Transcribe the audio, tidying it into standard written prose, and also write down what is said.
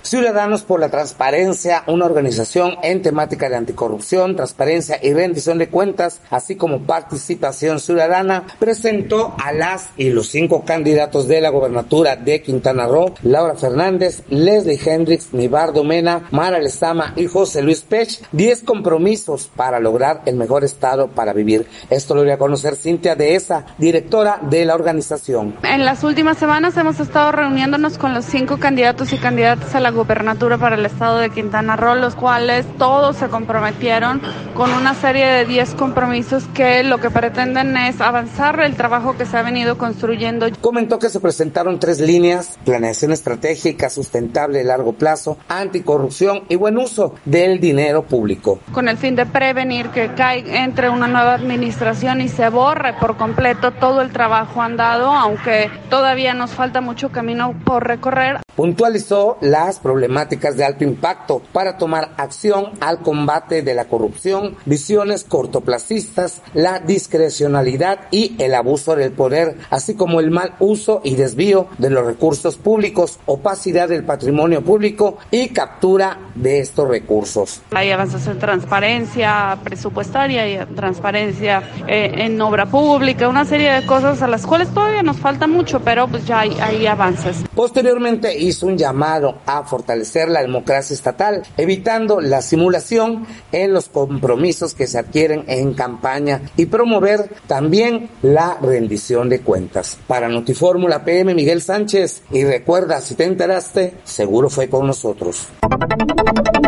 Ciudadanos por la Transparencia, una organización en temática de anticorrupción, transparencia y rendición de cuentas, así como participación ciudadana, presentó a las y los 5 candidatos de la gobernatura de Quintana Roo: Laura Fernández, Leslie Hendricks, Nibardo Mena, Mara Lezama y José Luis Pech, 10 compromisos para lograr el mejor estado para vivir. Esto lo dio a conocer Cintia Dehesa, directora de la organización. En las últimas semanas hemos estado reuniéndonos con los 5 candidatos y candidatas a la gubernatura para el estado de Quintana Roo, los cuales todos se comprometieron con una serie de 10 compromisos que lo que pretenden es avanzar el trabajo que se ha venido construyendo. Comentó que se presentaron 3 líneas: planeación estratégica, sustentable de largo plazo, anticorrupción y buen uso del dinero público. Con el fin de prevenir que entre una nueva administración y se borre por completo todo el trabajo andado, aunque todavía nos falta mucho camino por recorrer. Puntualizó las problemáticas de alto impacto para tomar acción al combate de la corrupción, visiones cortoplacistas, la discrecionalidad y el abuso del poder, así como el mal uso y desvío de los recursos públicos, opacidad del patrimonio público y captura de estos recursos. Hay avances en transparencia presupuestaria y transparencia en obra pública, una serie de cosas a las cuales todavía nos falta mucho, pero pues ya hay avances. Posteriormente hizo un llamado a fortalecer la democracia estatal, evitando la simulación en los compromisos que se adquieren en campaña y promover también la rendición de cuentas. Para Notifórmula PM, Miguel Sánchez, y recuerda, si te enteraste, seguro fue con nosotros.